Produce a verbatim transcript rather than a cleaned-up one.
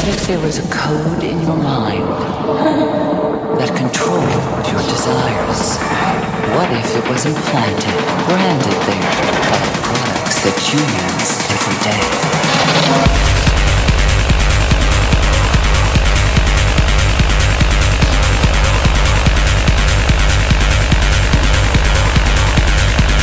What if there was a code in your mind that controlled your desires? What if it was implanted, branded there by the products that you use every day?